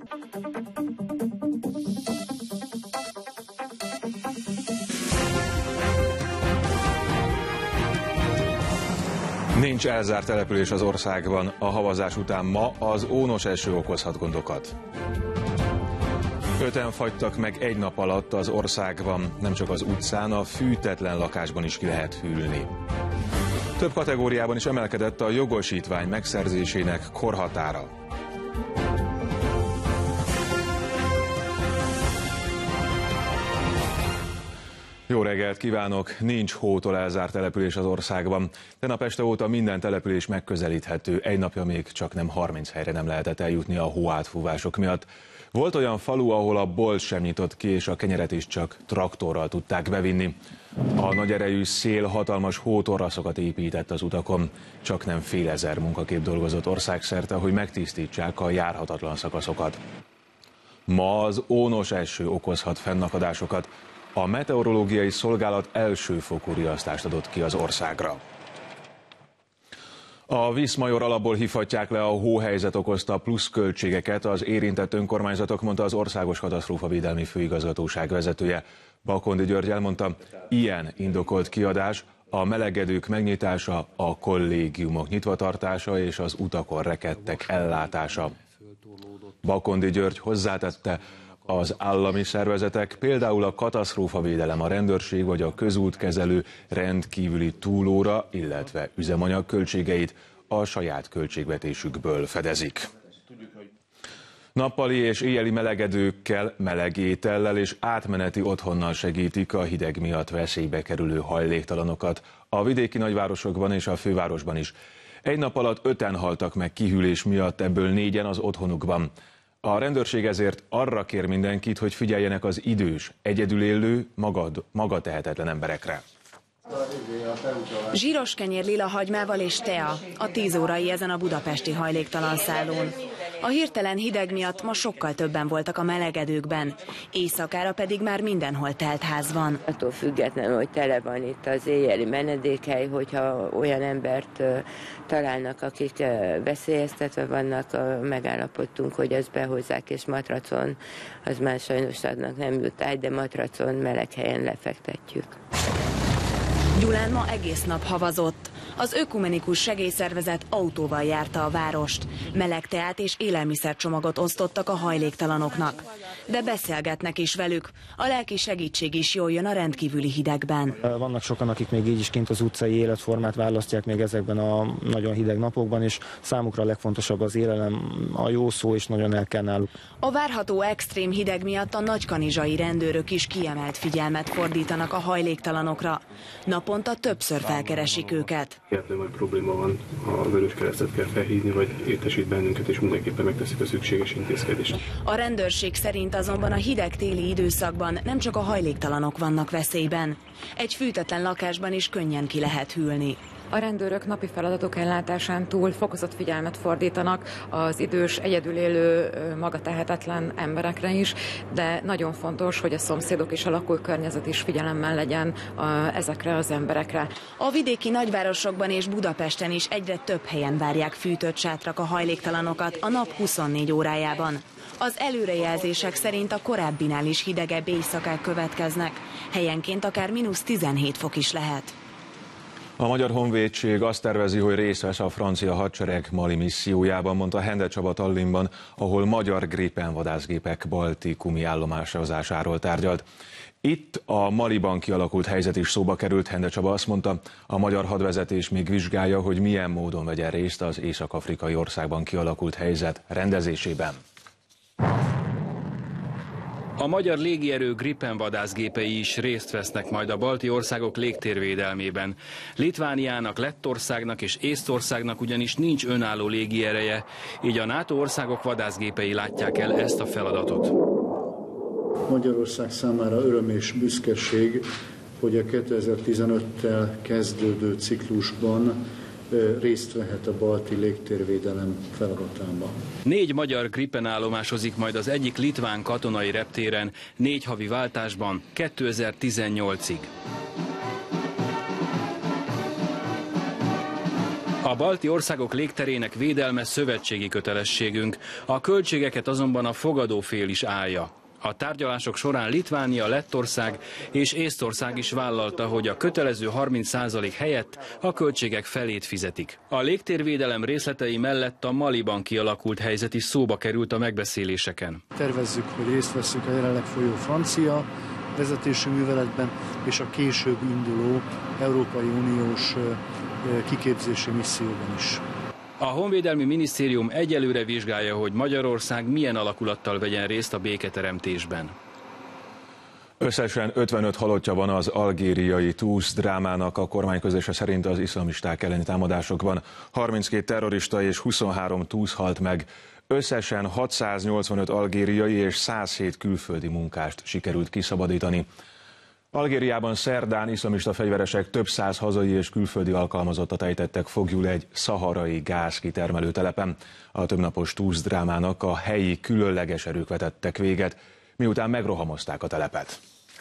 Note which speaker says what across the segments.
Speaker 1: Nincs elzárt település az országban. A havazás után ma az ónos eső okozhat gondokat. 5-en fagytak meg egy nap alatt az országban. Nem csak az utcán, a fűtetlen lakásban is ki lehet hűlni. Több kategóriában is emelkedett a jogosítvány megszerzésének korhatára. Jó reggelt kívánok! Nincs hótól elzárt település az országban. Tegnap este óta minden település megközelíthető. Egy napja még csak nem 30 helyre nem lehetett eljutni a hóátfúvások miatt. Volt olyan falu, ahol a bolt sem nyitott ki, és a kenyeret is csak traktorral tudták bevinni. A nagy erejű szél hatalmas hótorraszokat épített az utakon. Csak nem fél ezer munkakép dolgozott országszerte, hogy megtisztítsák a járhatatlan szakaszokat. Ma az ónos eső okozhat fennakadásokat. A meteorológiai szolgálat elsőfokú riasztást adott ki az országra. A Viszmajor alapból hívhatják le a hóhelyzet okozta pluszköltségeket az érintett önkormányzatok, mondta az Országos Katasztrófavédelmi Főigazgatóság vezetője. Bakondi György elmondta, ilyen indokolt kiadás a melegedők megnyitása, a kollégiumok nyitvatartása és az utakon rekedtek ellátása. Bakondi György hozzátette, az állami szervezetek, például a katasztrófavédelem, a rendőrség vagy a közútkezelő rendkívüli túlóra, illetve üzemanyag költségeit a saját költségvetésükből fedezik. Nappali és éjjeli melegedőkkel, meleg étellel és átmeneti otthonnal segítik a hideg miatt veszélybe kerülő hajléktalanokat a vidéki nagyvárosokban és a fővárosban is. Egy nap alatt 5-en haltak meg kihűlés miatt, ebből 4-en az otthonukban. A rendőrség ezért arra kér mindenkit, hogy figyeljenek az idős, egyedül élő, maga tehetetlen emberekre.
Speaker 2: Zsíros kenyér lila hagymával és tea, a 10 órai ezen a budapesti hajléktalan szállón. A hirtelen hideg miatt ma sokkal többen voltak a melegedőkben, éjszakára pedig már mindenhol telt ház van.
Speaker 3: Attól függetlenül, hogy tele van itt az éjjeli menedékhely, hogyha olyan embert találnak, akik veszélyeztetve vannak, megállapodtunk, hogy azt behozzák, és matracon, az már sajnos adnak nem jut ágy, de matracon meleg helyen lefektetjük.
Speaker 2: Gyulán ma egész nap havazott. Az ökumenikus segélyszervezet autóval járta a várost. Meleg teát és élelmiszercsomagot osztottak a hajléktalanoknak. De beszélgetnek is velük. A lelki segítség is jól jön a rendkívüli hidegben.
Speaker 4: Vannak sokan, akik még így is kint az utcai életformát választják még ezekben a nagyon hideg napokban, és számukra a legfontosabb az élelem, a jó szó, és nagyon el kell náluk.
Speaker 2: A várható extrém hideg miatt a nagykanizsai rendőrök is kiemelt figyelmet fordítanak a hajléktalanokra. Naponta többször felkeresik őket.
Speaker 5: Hihetetlen nagy probléma van, a Vöröskeresztet kell felhívni, vagy értesít bennünket, és mindenképpen megteszik a szükséges intézkedést.
Speaker 2: A rendőrség szerint azonban a hideg téli időszakban nem csak a hajléktalanok vannak veszélyben. Egy fűtetlen lakásban is könnyen ki lehet hűlni.
Speaker 6: A rendőrök napi feladatok ellátásán túl fokozott figyelmet fordítanak az idős, egyedül élő, magatehetetlen emberekre is, de nagyon fontos, hogy a szomszédok és a lakókörnyezet is figyelemmel legyen ezekre az emberekre.
Speaker 2: A vidéki nagyvárosokban és Budapesten is egyre több helyen várják fűtött sátrak a hajléktalanokat a nap 24 órájában. Az előrejelzések szerint a korábbinál is hidegebb éjszakák következnek. Helyenként akár -17 fok is lehet.
Speaker 1: A Magyar Honvédség azt tervezi, hogy részt vesz a francia hadsereg Mali missziójában, mondta Hende Csaba Tallinnban, ahol magyar Gripen vadászgépek baltikumi állomásozásáról tárgyalt. Itt a Maliban kialakult helyzet is szóba került. Hende Csaba azt mondta, a magyar hadvezetés még vizsgálja, hogy milyen módon vegyen részt az észak-afrikai országban kialakult helyzet rendezésében.
Speaker 7: A magyar légierő Gripen vadászgépei is részt vesznek majd a balti országok légtérvédelmében. Litvániának, Lettországnak és Észtországnak ugyanis nincs önálló légiereje, így a NATO országok vadászgépei látják el ezt a feladatot.
Speaker 8: Magyarország számára öröm és büszkeség, hogy a 2015-tel kezdődő ciklusban részt vehet a balti légtérvédelem feladatában.
Speaker 7: 4 magyar Gripen állomásozik majd az egyik litván katonai reptéren 4 havi váltásban 2018-ig. A balti országok légterének védelme szövetségi kötelességünk, a költségeket azonban a fogadó fél is állja. A tárgyalások során Litvánia, Lettország és Észtország is vállalta, hogy a kötelező 30% helyett a költségek felét fizetik. A légtérvédelem részletei mellett a Maliban kialakult helyzet is szóba került a megbeszéléseken.
Speaker 8: Tervezzük, hogy részt veszünk a jelenleg folyó francia vezetésű műveletben és a később induló Európai Uniós kiképzési misszióban is.
Speaker 7: A Honvédelmi Minisztérium egyelőre vizsgálja, hogy Magyarország milyen alakulattal vegyen részt a béketeremtésben.
Speaker 1: Összesen 55 halottja van az algériai Touss drámának, a kormányközlése szerint az iszlamisták elleni támadásokban 32 terrorista és 23 Touss halt meg. Összesen 685 algériai és 107 külföldi munkást sikerült kiszabadítani. Algériában szerdán iszlamista fegyveresek több száz hazai és külföldi alkalmazottat ejtettek foglyul egy szaharai gázkitermelő telepen. A többnapos Touss drámának a helyi különleges erők vetettek véget, miután megrohamozták a telepet.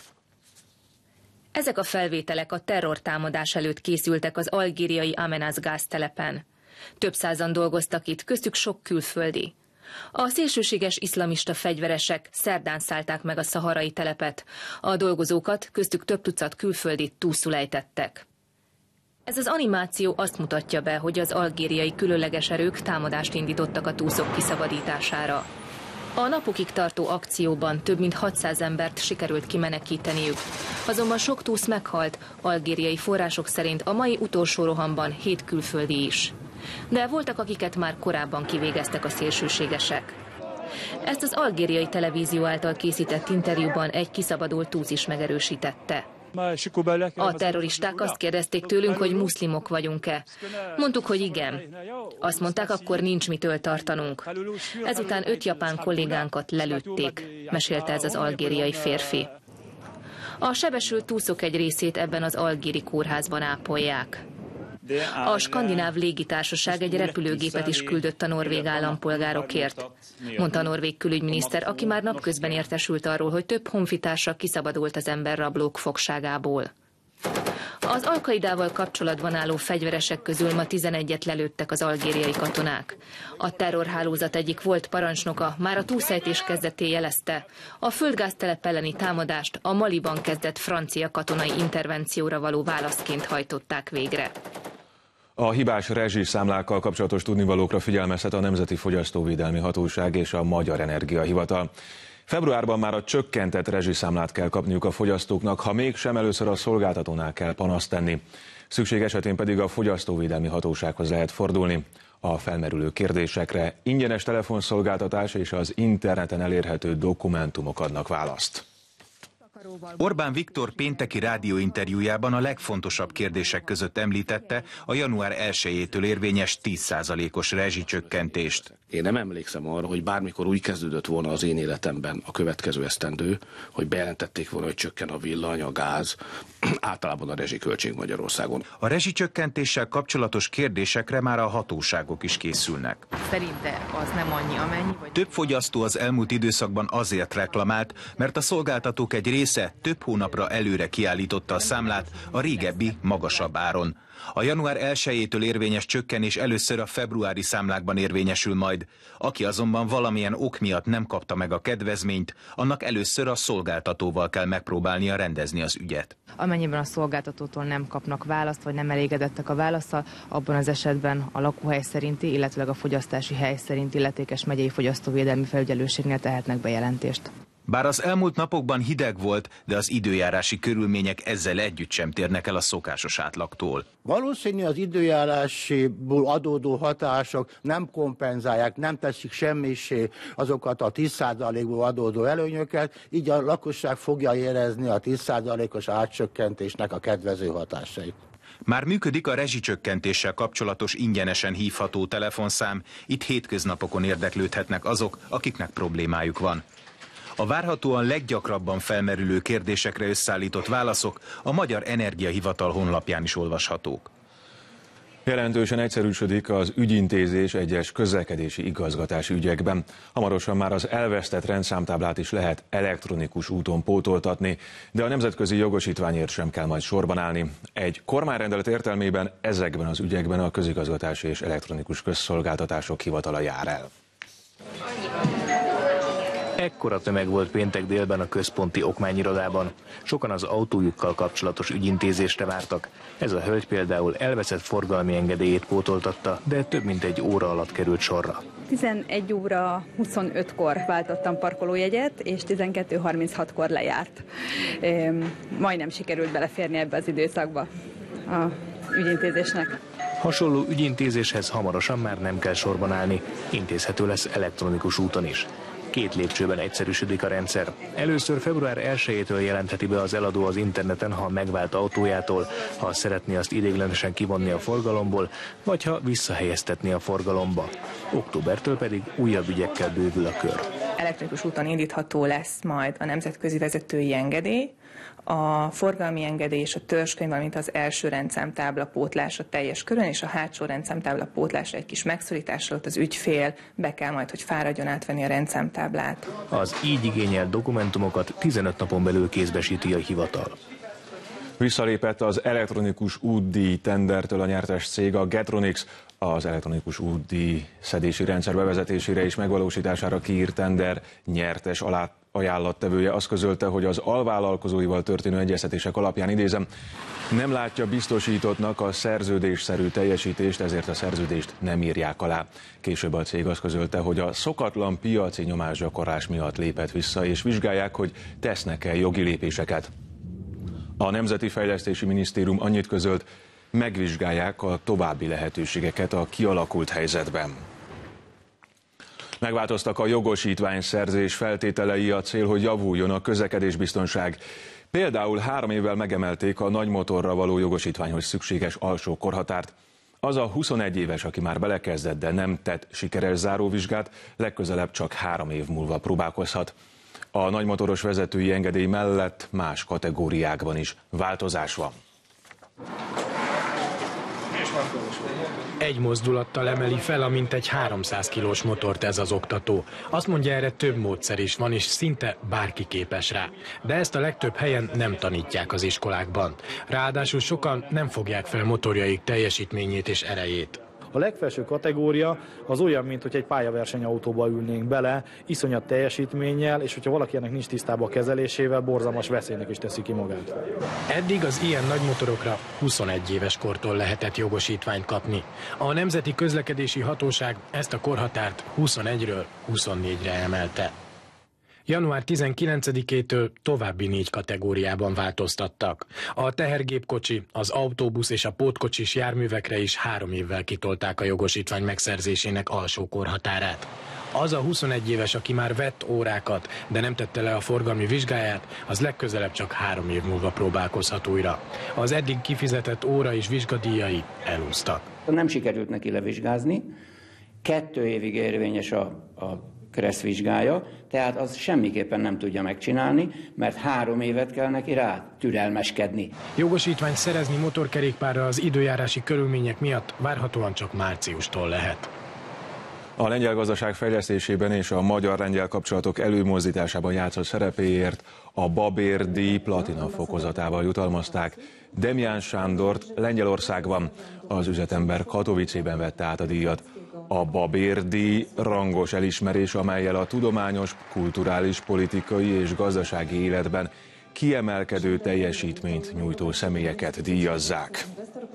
Speaker 9: Ezek a felvételek a terrortámadás előtt készültek az algériai Amenas gáztelepen. Több százan dolgoztak itt, köztük sok külföldi. A szélsőséges iszlamista fegyveresek szerdán szállták meg a szaharai telepet. A dolgozókat, köztük több tucat külföldit túlszul ejtettek. Ez az animáció azt mutatja be, hogy az algériai különleges erők támadást indítottak a túszok kiszabadítására. A napokig tartó akcióban több mint 600 embert sikerült kimenekíteniük. Azonban sok túsz meghalt, algériai források szerint a mai utolsó rohamban 7 külföldi is. De voltak, akiket már korábban kivégeztek a szélsőségesek. Ezt az algériai televízió által készített interjúban egy kiszabadult túsz is megerősítette. A terroristák azt kérdezték tőlünk, hogy muszlimok vagyunk-e. Mondtuk, hogy igen. Azt mondták, akkor nincs mitől tartanunk. Ezután 5 japán kollégánkat lelőtték, mesélte ez az algériai férfi. A sebesült túszok egy részét ebben az algéri kórházban ápolják. A skandináv légitársaság egy repülőgépet is küldött a norvég állampolgárokért, mondta a norvég külügyminiszter, aki már napközben értesült arról, hogy több honfitársa kiszabadult az emberrablók fogságából. Az Al-Qaidával kapcsolatban álló fegyveresek közül ma 11-et lelőttek az algériai katonák. A terrorhálózat egyik volt parancsnoka már a túlszejtés kezdetén jelezte, a földgáztelep elleni támadást a Maliban kezdett francia katonai intervencióra való válaszként hajtották végre.
Speaker 1: A hibás rezsiszámlákkal kapcsolatos tudnivalókra figyelmeztet a Nemzeti Fogyasztóvédelmi Hatóság és a Magyar Energiahivatal. Februárban már a csökkentett rezsiszámlát kell kapniuk a fogyasztóknak, ha mégsem, először a szolgáltatónál kell panaszt tenni. Szükség esetén pedig a Fogyasztóvédelmi Hatósághoz lehet fordulni. A felmerülő kérdésekre ingyenes telefonszolgáltatás és az interneten elérhető dokumentumok adnak választ.
Speaker 10: Orbán Viktor pénteki rádióinterjújában a legfontosabb kérdések között említette a január 1-től érvényes 10%-os rezsicsökkentést.
Speaker 11: Én nem emlékszem arra, hogy bármikor úgy kezdődött volna az én életemben a következő esztendő, hogy bejelentették volna, hogy csökken a villany, a gáz, általában a rezsiköltség Magyarországon.
Speaker 10: A rezsicsökkentéssel kapcsolatos kérdésekre már a hatóságok is készülnek.
Speaker 6: Szerinte az nem annyi, amennyi? Vagy...
Speaker 10: Több fogyasztó az elmúlt időszakban azért reklamált, mert a szolgáltatók egy része több hónapra előre kiállította a számlát a régebbi, magasabb áron. A január 1-től érvényes csökkenés először a februári számlákban érvényesül majd. Aki azonban valamilyen ok miatt nem kapta meg a kedvezményt, annak először a szolgáltatóval kell megpróbálnia rendezni az ügyet.
Speaker 6: Amennyiben a szolgáltatótól nem kapnak választ, vagy nem elégedettek a válasszal, abban az esetben a lakóhely szerinti, illetve a fogyasztási hely szerinti illetékes megyei fogyasztóvédelmi felügyelőségnél tehetnek bejelentést.
Speaker 10: Bár az elmúlt napokban hideg volt, de az időjárási körülmények ezzel együtt sem térnek el a szokásos átlagtól.
Speaker 12: Valószínű az időjárásiból adódó hatások nem kompenzálják, nem teszik semmisé azokat a 10%-ból adódó előnyöket, így a lakosság fogja érezni a 10%-os árcsökkentésnek a kedvező hatásait.
Speaker 10: Már működik a rezsicsökkentéssel kapcsolatos ingyenesen hívható telefonszám, itt hétköznapokon érdeklődhetnek azok, akiknek problémájuk van. A várhatóan leggyakrabban felmerülő kérdésekre összeállított válaszok a Magyar Energiahivatal honlapján is olvashatók.
Speaker 1: Jelentősen egyszerűsödik az ügyintézés egyes közlekedési igazgatási ügyekben. Hamarosan már az elvesztett rendszámtáblát is lehet elektronikus úton pótoltatni, de a nemzetközi jogosítványért sem kell majd sorban állni. Egy kormányrendelet értelmében ezekben az ügyekben a Közigazgatási és Elektronikus Közszolgáltatások Hivatala jár el.
Speaker 10: Ekkora tömeg volt péntek délben a központi okmányirodában. Sokan az autójukkal kapcsolatos ügyintézésre vártak. Ez a hölgy például elveszett forgalmi engedélyét pótoltatta, de több mint egy óra alatt került sorra.
Speaker 13: 11 óra 25-kor váltottam parkolójegyet, és 12:36-kor lejárt. Majdnem sikerült beleférni ebbe az időszakba a ügyintézésnek.
Speaker 10: Hasonló ügyintézéshez hamarosan már nem kell sorban állni, intézhető lesz elektronikus úton is. 2 lépcsőben egyszerűsödik a rendszer. Először február 1-től jelentheti be az eladó az interneten, ha megvált autójától, ha szeretné azt ideiglenesen kivonni a forgalomból, vagy ha visszahelyeztetni a forgalomba. Októbertől pedig újabb ügyekkel bővül a kör.
Speaker 14: Elektronikus úton indítható lesz majd a nemzetközi vezetői engedély, a forgalmi engedély és a törzskönyv, valamint az első rendszámtábla pótlása teljes körön, és a hátsó rendszámtábla pótlása egy kis megszorítással, ott az ügyfél be kell majd, hogy fáradjon átvenni a rendszámtáblát.
Speaker 10: Az így igényelt dokumentumokat 15 napon belül kézbesíti a hivatal.
Speaker 1: Visszalépett az elektronikus útdíj tendertől a nyertes cég, a Getronics. Az elektronikus útdíj szedési rendszer bevezetésére és megvalósítására kiírt tender nyertes ajánlattevője azt közölte, hogy az alvállalkozóival történő egyeztetések alapján, idézem, nem látja biztosítottnak a szerződésszerű teljesítést, ezért a szerződést nem írják alá. Később a cég azt közölte, hogy a szokatlan piaci nyomásgyakorlás miatt lépett vissza, és vizsgálják, hogy tesznek-e jogi lépéseket. A Nemzeti Fejlesztési Minisztérium annyit közölt, megvizsgálják a további lehetőségeket a kialakult helyzetben. Megváltoztak a jogosítványszerzés feltételei, a cél, hogy javuljon a közlekedésbiztonság. Például 3 évvel megemelték a nagy motorra való jogosítványhoz szükséges alsó korhatárt. Az a 21 éves, aki már belekezdett, de nem tett sikeres záróvizsgát, legközelebb csak 3 év múlva próbálkozhat. A nagymotoros vezetői engedély mellett más kategóriákban is változás van.
Speaker 15: Egy mozdulattal emeli fel a mintegy 300 kilós motort ez az oktató. Azt mondja, erre több módszer is van, és szinte bárki képes rá. De ezt a legtöbb helyen nem tanítják az iskolákban. Ráadásul sokan nem fogják fel motorjaik teljesítményét és erejét.
Speaker 16: A legfelső kategória az olyan, mint hogy egy pályaversenyautóba ülnénk bele, iszonyat teljesítménnyel, és hogyha valakinek nincs tisztában a kezelésével, borzalmas veszélynek is teszi ki magát.
Speaker 15: Eddig az ilyen nagy motorokra 21 éves kortól lehetett jogosítványt kapni. A Nemzeti Közlekedési Hatóság ezt a korhatárt 21-ről 24-re emelte. Január 19-től további 4 kategóriában változtattak. A tehergépkocsi, az autóbusz és a pótkocsis járművekre is 3 évvel kitolták a jogosítvány megszerzésének alsó korhatárát. Az a 21 éves, aki már vett órákat, de nem tette le a forgalmi vizsgáját, az legközelebb csak 3 év múlva próbálkozhat újra. Az eddig kifizetett óra és vizsgadíjai elúsztak.
Speaker 17: Nem sikerült neki levizsgázni, 2 évig érvényes a keresztvizsgája, tehát az semmiképpen nem tudja megcsinálni, mert 3 évet kell neki rá türelmeskedni.
Speaker 15: Jogosítványt szerezni motorkerékpárra az időjárási körülmények miatt várhatóan csak márciustól lehet.
Speaker 1: A lengyel gazdaság fejlesztésében és a magyar-lengyel kapcsolatok előmozdításában játszott szerepéért a Babér-díj platina fokozatával jutalmazták Demján Sándort Lengyelországban. Az üzletember Katowicében vette át a díjat. A Babér-díj rangos elismerés, amellyel a tudományos, kulturális, politikai és gazdasági életben kiemelkedő teljesítményt nyújtó személyeket díjazzák.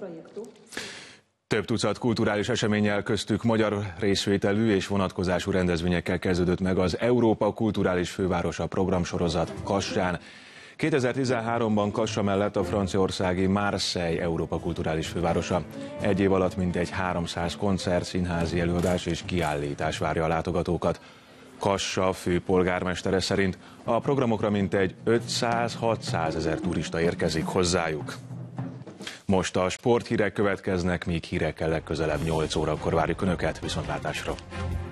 Speaker 1: Több tucat kulturális eseménnyel, köztük magyar részvételű és vonatkozású rendezvényekkel kezdődött meg az Európa Kulturális Fővárosa programsorozat Kassán. 2013-ban Kassa mellett a franciaországi Marseille Európa Kulturális Fővárosa. Egy év alatt mintegy 300 koncert, színházi előadás és kiállítás várja a látogatókat. Kassa főpolgármestere szerint a programokra mintegy 500-600 ezer turista érkezik hozzájuk. Most a sporthírek következnek, míg hírekkel legközelebb 8 órakor várjuk Önöket, viszontlátásra!